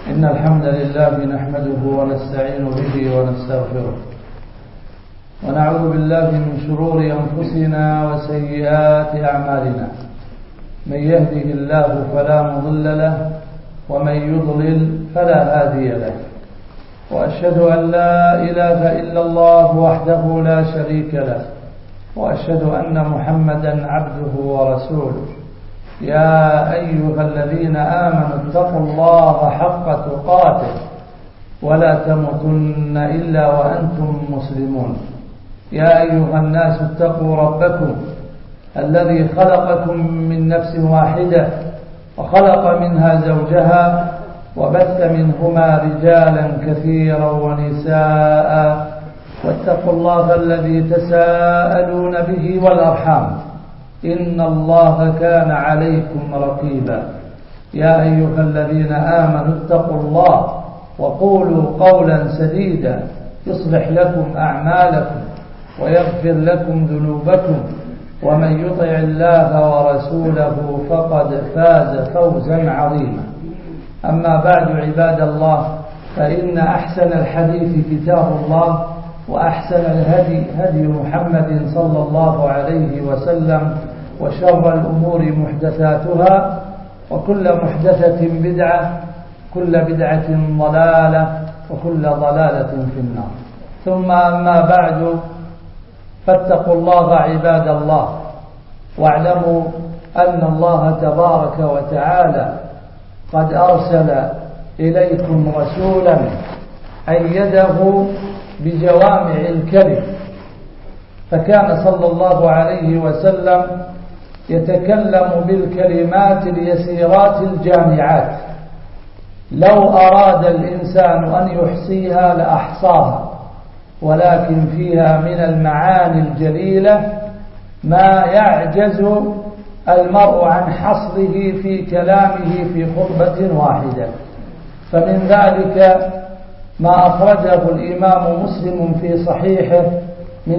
إن الحمد لله نحمده ونستعين به ونستغفره ونعوذ بالله من شرور أنفسنا وسيئات أعمالنا. من يهده الله فلا مضل له ومن يضلل فلا هادي له، وأشهد أن لا إله إلا الله وحده لا شريك له، وأشهد أن محمدا عبده ورسوله. يا أيها الذين آمنوا اتقوا الله حق تقاته ولا تموتن إلا وأنتم مسلمون. يا أيها الناس اتقوا ربكم الذي خلقكم من نفس واحدة وخلق منها زوجها وبث منهما رجالا كثيرا ونساء، واتقوا الله الذي تساءلون به والأرحام إن الله كان عليكم رقيبا. يا أيها الذين آمنوا اتقوا الله وقولوا قولا سديدا يصلح لكم أعمالكم ويغفر لكم ذنوبكم، ومن يطع الله ورسوله فقد فاز فوزا عظيما. أما بعد، عباد الله، فإن أحسن الحديث كتاب الله، وأحسن الهدي هدي محمد صلى الله عليه وسلم، وشر الأمور محدثاتها، وكل محدثة بدعة، كل بدعة ضلالة، وكل ضلالة في النار. ثم أما بعد، فاتقوا الله عباد الله، واعلموا أن الله تبارك وتعالى قد أرسل إليكم رسولا أيده بجوامع الكلم، فكان صلى الله عليه وسلم يتكلم بالكلمات اليسيرات الجامعات، لو أراد الإنسان أن يحصيها لأحصاها، ولكن فيها من المعاني الجليلة ما يعجز المرء عن حصره في كلامه في خطبة واحدة. فمن ذلك ما أخرجه الإمام مسلم في صحيحه من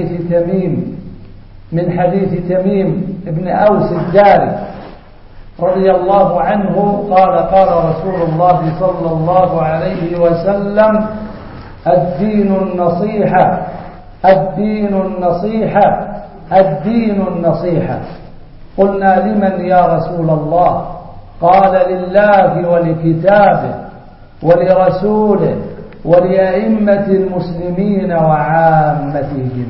حديث تميم ابن أوس الداري رضي الله عنه قال: قال رسول الله صلى الله عليه وسلم: الدين النصيحة، الدين النصيحة، الدين النصيحة. قلنا: لمن يا رسول الله؟ قال: لله ولكتابه ولرسوله ولأئمة المسلمين وعامتهم.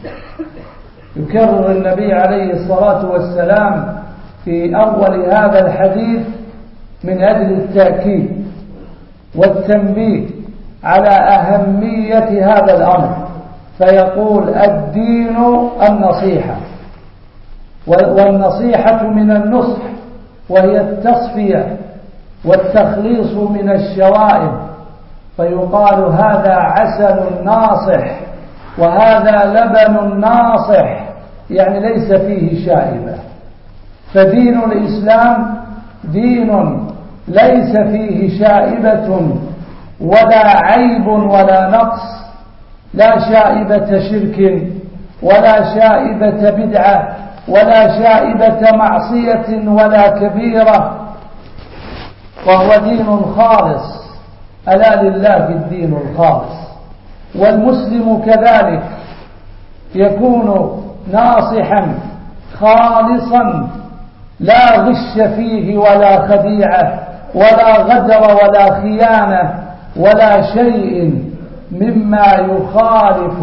يكرر النبي عليه الصلاة والسلام في أول هذا الحديث من أجل التأكيد والتنبيه على أهمية هذا الأمر، فيقول: الدين النصيحة. والنصيحة من النصح، وهي التصفية والتخليص من الشوائب، فيقال: هذا عسل ناصح وهذا لبن ناصح، يعني ليس فيه شائبة. فدين الإسلام دين ليس فيه شائبة ولا عيب ولا نقص، لا شائبة شرك ولا شائبة بدعة ولا شائبة معصية ولا كبيرة، وهو دين خالص. ألا لله الدين الخالص. والمسلم كذلك يكون ناصحا خالصا، لا غش فيه ولا خديعة ولا غدر ولا خيانة ولا شيء مما يخالف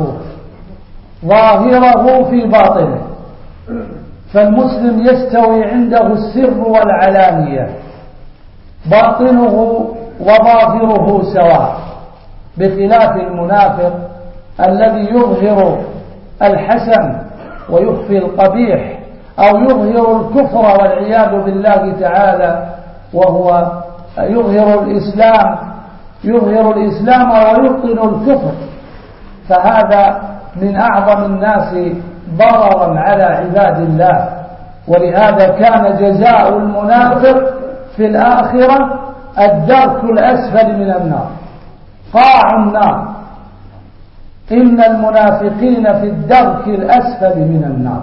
ظاهره في باطنه. فالمسلم يستوي عنده السر والعلانية، باطنه وظاهره سواء، بخلاف المنافق الذي يظهر الحسن ويخفي القبيح، أو يظهر الكفر والعياذ بالله تعالى، وهو يظهر الإسلام ويبطن الكفر. فهذا من أعظم الناس ضررا على عباد الله. ولهذا كان جزاء المنافق في الآخرة الدرك الأسفل من النار، قاع النار. إن المنافقين في الدرك الأسفل من النار.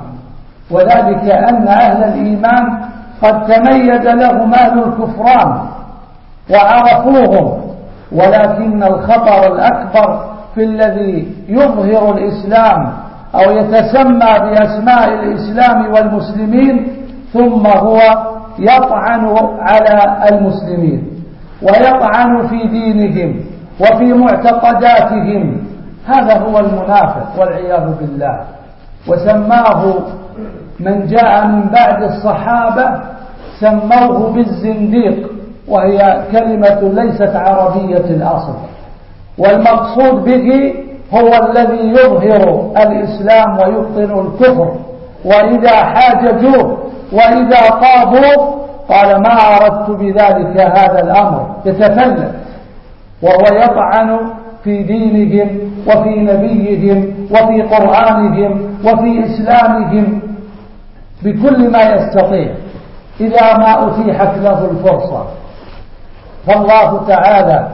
وذلك أن أهل الإيمان قد تميز لهم أهل الكفران، وعرفوهم، ولكن الخطر الأكبر في الذي يظهر الإسلام أو يتسمى بأسماء الإسلام والمسلمين ثم هو يطعن على المسلمين ويطعن في دينهم وفي معتقداتهم. هذا هو المنافق والعياذ بالله. وسماه من جاء من بعد الصحابة سموه بالزنديق، وهي كلمة ليست عربية الأصل، والمقصود به هو الذي يظهر الإسلام ويبطن الكفر، وإذا حاججوه وإذا طابوا قال ما أردت بذلك هذا الأمر، يتفلت وهو يطعن في دينهم وفي نبيهم وفي قرآنهم وفي إسلامهم بكل ما يستطيع إذا ما أتيحت له الفرصة. فالله تعالى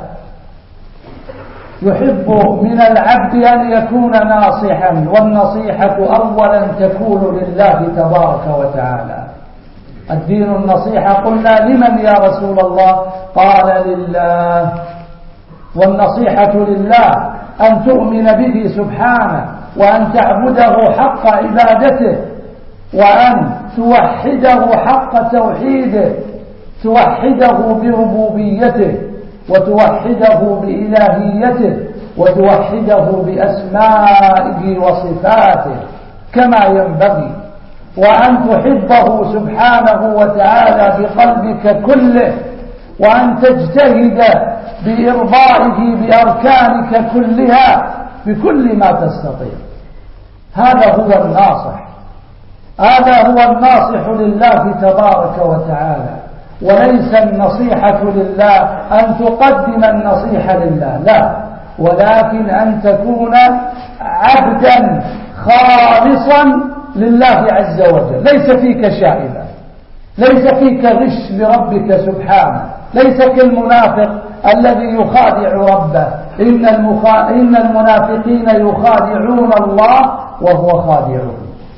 يحب من العبد أن يكون ناصحا، والنصيحة أولا تكون لله تبارك وتعالى. الدين النصيحة. قلنا لمن يا رسول الله؟ قال لله. والنصيحة لله أن تؤمن به سبحانه وأن تعبده حق عبادته وأن توحده حق توحيده، توحده بربوبيته وتوحده بإلهيته وتوحده بأسمائه وصفاته كما ينبغي، وأن تحبه سبحانه وتعالى بقلبك كله، وأن تجتهد بإرضائه بأركانك كلها بكل ما تستطيع. هذا هو الناصح، هذا هو الناصح لله تبارك وتعالى. وليس النصيحة لله أن تقدم النصيحة لله، لا، ولكن أن تكون عبدا خالصا لله عز وجل، ليس فيك شائبة، ليس فيك غش لربك سبحانه، ليس كالمنافق الذي يخادع ربه. إن المنافقين يخادعون الله وهو خادعهم.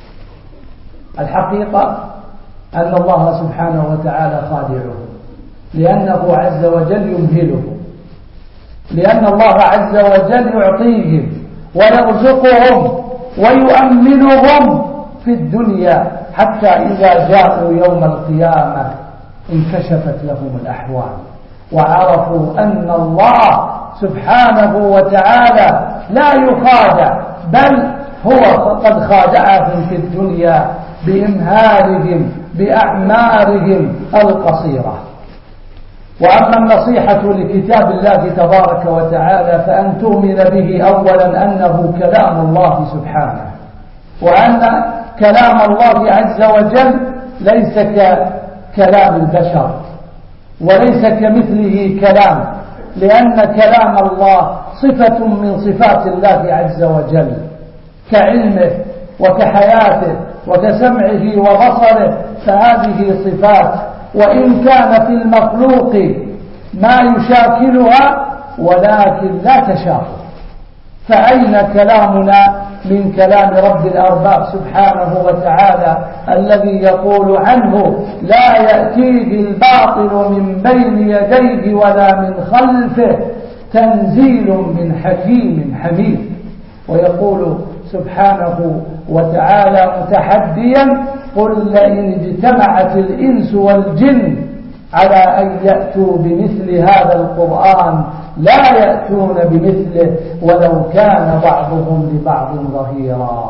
الحقيقة أن الله سبحانه وتعالى خادعهم، لأنه عز وجل يمهلهم، لأن الله عز وجل يعطيهم ويرزقهم ويؤمنهم في الدنيا، حتى إذا جاءوا يوم القيامة انكشفت لهم الأحوال وعرفوا أن الله سبحانه وتعالى لا يخادع، بل هو قد خادعهم في الدنيا بإمهالهم بأعمارهم القصيرة. وأما النصيحة لكتاب الله تبارك وتعالى فأن تؤمن به أولا أنه كلام الله سبحانه، وأن كلام الله عز وجل ليس ككلام البشر وليس كمثله كلام، لأن كلام الله صفة من صفات الله عز وجل كعلمه وكحياته وكسمعه وبصره، فهذه صفات، وإن كان في المخلوق ما يشاكلها ولكن لا تشاكل. فأين كلامنا من كلام رب الأرباب سبحانه وتعالى الذي يقول عنه لا يأتيه الباطل من بين يديه ولا من خلفه تنزيل من حكيم حميد. ويقول سبحانه وتعالى متحديا قل لئن اجتمعت الإنس والجن على أن يأتوا بمثل هذا القرآن لا يأتون بمثله ولو كان بعضهم لبعض ظهيرا.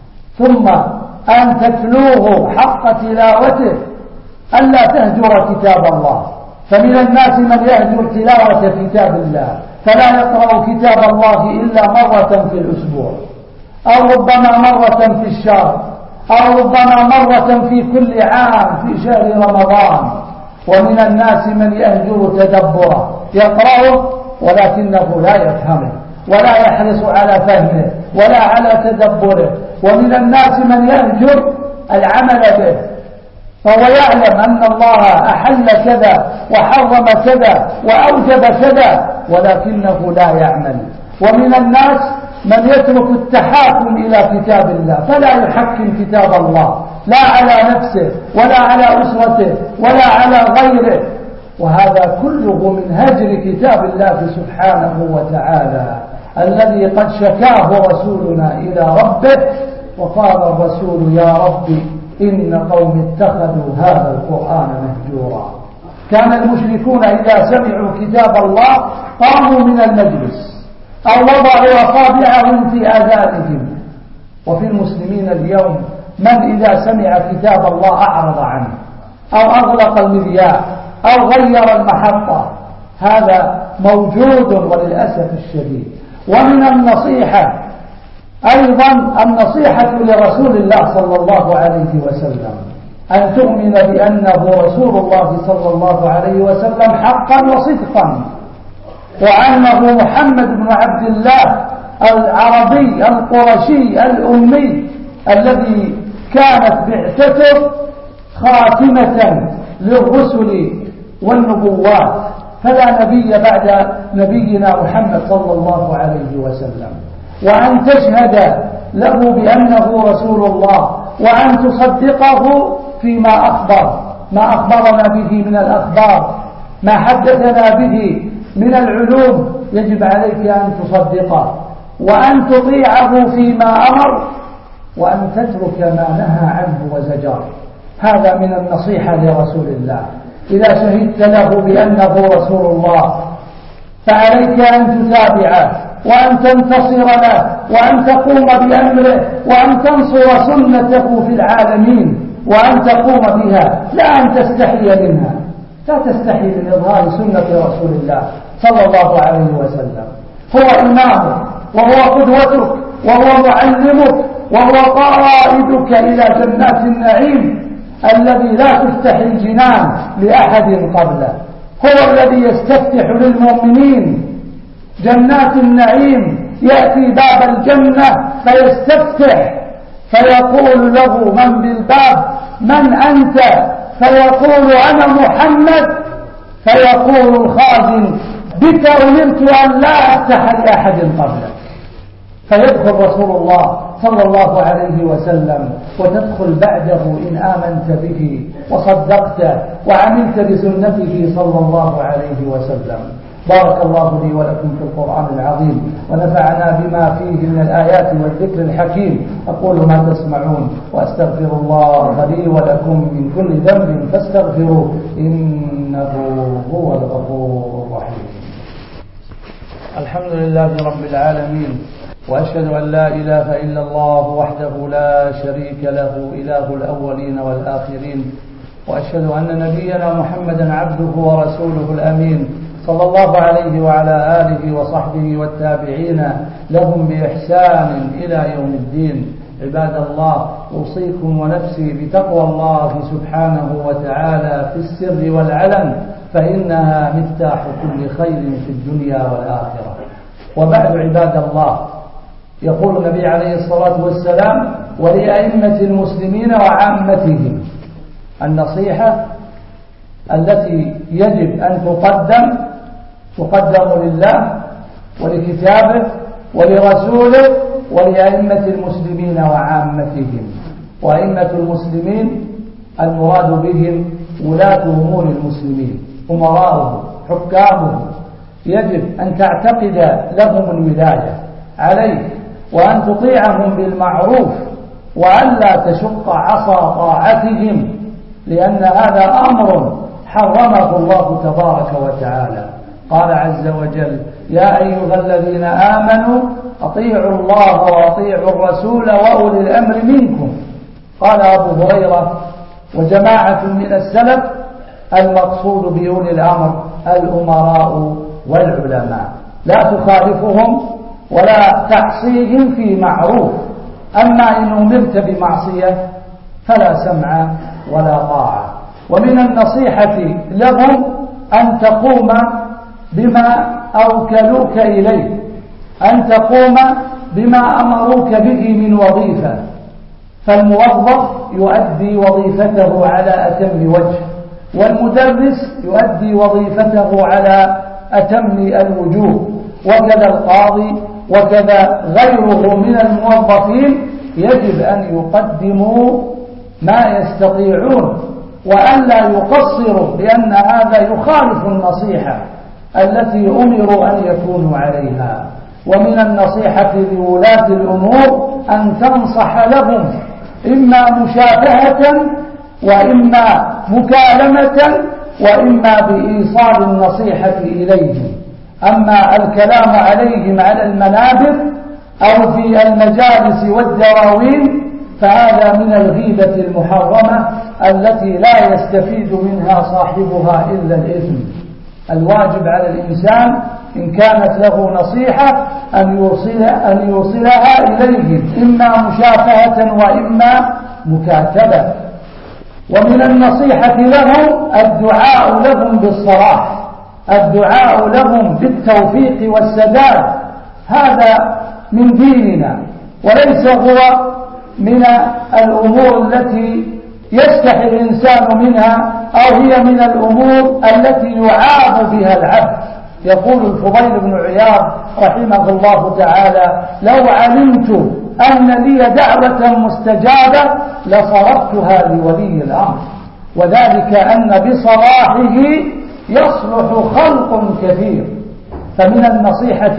ثم أن تتلوه حق تلاوته، ألا تهجر كتاب الله، فمن الناس من يهجر تلاوة كتاب الله فلا يقرأ كتاب الله إلا مرة في الأسبوع، أو ربما مرة في الشهر، أو ربما مرة في كل عام في شهر رمضان. ومن الناس من يهجر تدبره، يقرأه ولكنه لا يفهمه ولا يحرص على فهمه ولا على تدبره. ومن الناس من يهجر العمل به، فهو يعلم أن الله أحل كذا وحرم كذا وأوجب كذا ولكنه لا يعمل. ومن الناس من يترك التحاكم إلى كتاب الله فلا يحكم كتاب الله لا على نفسه ولا على أسرته ولا على غيره، وهذا كله من هجر كتاب الله سبحانه وتعالى الذي قد شكاه رسولنا إلى ربه، وقال الرسول: يا رب إن قوم اتخذوا هذا القرآن مهجورا. كان المشركون إذا سمعوا كتاب الله قاموا من المجلس أو وضعوا أصابعهم في آذانهم. وفي المسلمين اليوم من إذا سمع كتاب الله أعرض عنه أو أغلق المذياع أو غير المحطة. هذا موجود وللأسف الشديد. ومن النصيحة أيضا النصيحة لرسول الله صلى الله عليه وسلم أن تؤمن بأنه رسول الله صلى الله عليه وسلم حقا وصدقا، وأنه محمد بن عبد الله العربي القرشي الأمي الذي كانت بعثته خاتمة للرسل والنبوات، فلا نبي بعد نبينا محمد صلى الله عليه وسلم. وأن تشهد له بأنه رسول الله، وأن تصدقه فيما أخبر، ما أخبرنا به من الأخبار، ما حدثنا به من العلوم، يجب عليك أن تصدقه وأن تطيعه فيما أمر، وأن تترك ما نهى عنه وزجر. هذا من النصيحة لرسول الله. إذا شهدت له بأنه رسول الله فعليك أن تتابعه وأن تنتصر له وأن تقوم بأمره وأن تنصر سنته في العالمين وأن تقوم بها، لا أن تستحي منها. لا تستحي من إظهار سنة رسول الله صلى الله عليه وسلم. هو إمامك وهو قدوتك وهو معلمك وهو قائدك إلى جنات النعيم الذي لا تفتح الجنان لأحد قبله. هو الذي يستفتح للمؤمنين جنات النعيم، يأتي باب الجنة فيستفتح فيقول له من بالباب: من أنت؟ فيقول: أنا محمد. فيقول الخازن: بك أمرت أن لا أفتح لأحد قبلك. فيدخل رسول الله صلى الله عليه وسلم وتدخل بعده إن آمنت به وصدقته وعملت بسنته صلى الله عليه وسلم. بارك الله لي ولكم في القرآن العظيم، ونفعنا بما فيه من الآيات والذكر الحكيم. أقول ما تسمعون وأستغفر الله لي ولكم من كل ذنب فاستغفروه إنه هو الغفور الرحيم. الحمد لله رب العالمين، وأشهد أن لا إله إلا الله وحده لا شريك له إله الأولين والآخرين، وأشهد أن نبينا محمدا عبده ورسوله الأمين صلى الله عليه وعلى آله وصحبه والتابعين لهم بإحسان إلى يوم الدين. عباد الله، أوصيكم ونفسي بتقوى الله سبحانه وتعالى في السر والعلن، فإنها مفتاح كل خير في الدنيا والآخرة. وبعد، عباد الله، يقول النبي عليه الصلاة والسلام: ولأئمة المسلمين وعامتهم. النصيحة التي يجب أن تقدم لله ولكتابه ولرسوله ولأئمة المسلمين وعامتهم. وأئمة المسلمين المراد بهم ولاة أمور المسلمين، أمراؤهم، حكامهم. يجب أن تعتقد لهم الولاية عليك، وأن تطيعهم بالمعروف، وأن لا تشق عصا طاعتهم، لأن هذا أمر حرمه الله تبارك وتعالى. قال عز وجل: يا أيها الذين آمنوا أطيعوا الله وأطيعوا الرسول وأولي الأمر منكم. قال أبو هريرة وجماعة من السلف: المقصود بأولي الأمر الأمراء والعلماء، لا تخالفهم ولا تعصيهم في معروف. أما إن أمرت بمعصية فلا سمع ولا طاعة. ومن النصيحة لهم أن تقوم بما أوكلوك إليه، أن تقوم بما أمروك به من وظيفة. فالموظف يؤدي وظيفته على أتم وجه، والمدرس يؤدي وظيفته على أتم الوجوه، وكذا القاضي، وكذا غيره من الموظفين. يجب أن يقدموا ما يستطيعون وألا يقصروا، لأن هذا يخالف النصيحة التي أمروا أن يكونوا عليها. ومن النصيحة لولاة الأمور أن تنصح لهم إما مشافهة وإما مكالمة وإما بإيصال النصيحة إليهم. أما الكلام عليهم على المنابر أو في المجالس والدواوين فهذا من الغيبة المحرمة التي لا يستفيد منها صاحبها إلا الإثم. الواجب على الإنسان إن كانت له نصيحة أن يوصلها إليهم إما مشافهة وإما مكاتبة. ومن النصيحة لهم الدعاء لهم بالصلاح، الدعاء لهم بالتوفيق والسداد. هذا من ديننا وليس هو من الأمور التي يستحي الإنسان منها، أو هي من الأمور التي يعاب بها العبد. يقول الفضيل بن عياض رحمه الله تعالى: لو علمت أن لي دعوة مستجابة لصرفتها لولي الأمر. وذلك أن بصلاحه يصلح خلق كثير. فمن النصيحة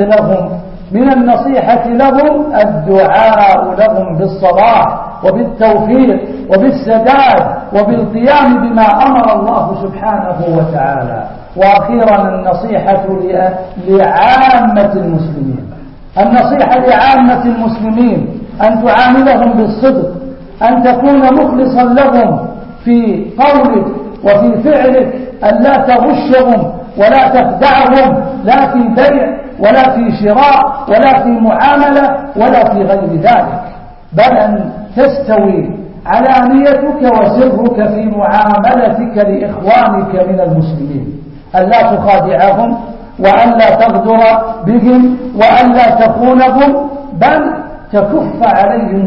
لهم الدعاء لهم بالصلاح وبالتوفيق وبالسداد وبالقيام بما أمر الله سبحانه وتعالى. وأخيرا النصيحة لعامة المسلمين، النصيحة لعامة المسلمين أن تعاملهم بالصدق، أن تكون مخلصا لهم في قولك وفي فعلك، أن لا تغشهم ولا تخدعهم، لا في بيع ولا في شراء ولا في معاملة ولا في غير ذلك، بل أن تستوي علانيتك وسرك في معاملتك لإخوانك من المسلمين، أن لا تخادعهم وأن لا تغدر بهم وأن لا تخونهم، بل تكف عليهم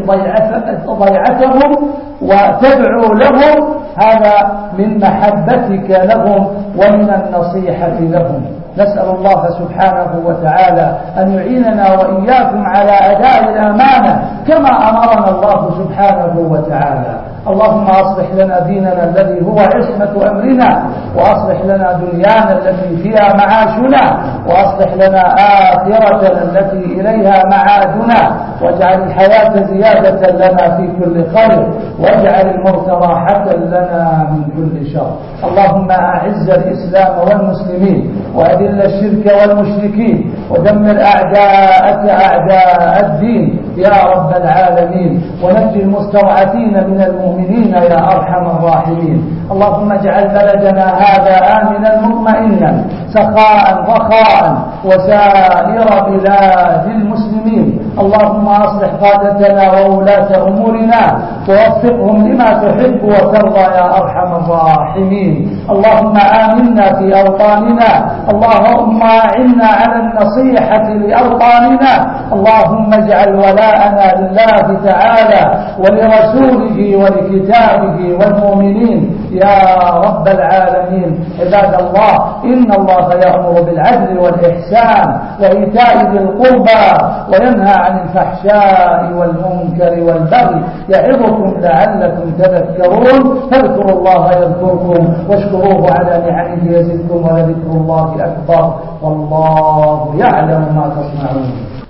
ضيعتهم وتدعو لهم. هذا من محبتك لهم ومن النصيحة لهم. نسأل الله سبحانه وتعالى أن يعيننا وإياكم على أداء الأمانة كما أمرنا الله سبحانه وتعالى. اللهم أصلح لنا ديننا الذي هو عصمة أمرنا، وأصلح لنا دنيانا التي فيها معاشنا، وأصلح لنا آخرتنا التي إليها معادنا، واجعل الحياة زيادة لنا في كل خير، واجعل الموت راحة لنا من كل شر. اللهم أعز الإسلام والمسلمين، وأذل الشرك والمشركين، ودمر أعداءك أعداء الدين يا رب العالمين، ونجي المستضعفين من المؤمنين يا أرحم الراحمين. اللهم اجعل بلدنا هذا آمنا مطمئنا سخاء رخاء وسائر بلاد المسلمين. اللهم أصلح قادتنا وولاة أمورنا ووفقهم لما تحب وترضى يا أرحم الراحمين. اللهم آمنا في أوطاننا، اللهم أعنا على النصيحة لأوطاننا. اللهم اجعل ولاءنا لله تعالى ولرسوله ولكتابه والمؤمنين يا رب العالمين. عباد الله، إن الله يأمر بالعدل والإحسان وإيتاء ذي القربى وينهى عن الفحشاء والمنكر والبغي يعظكم لعلكم تذكرون. فاذكروا الله يذكركم واشكروه على نعمه يزدكم ولذكر الله أكبر والله يعلم ما تصنعون.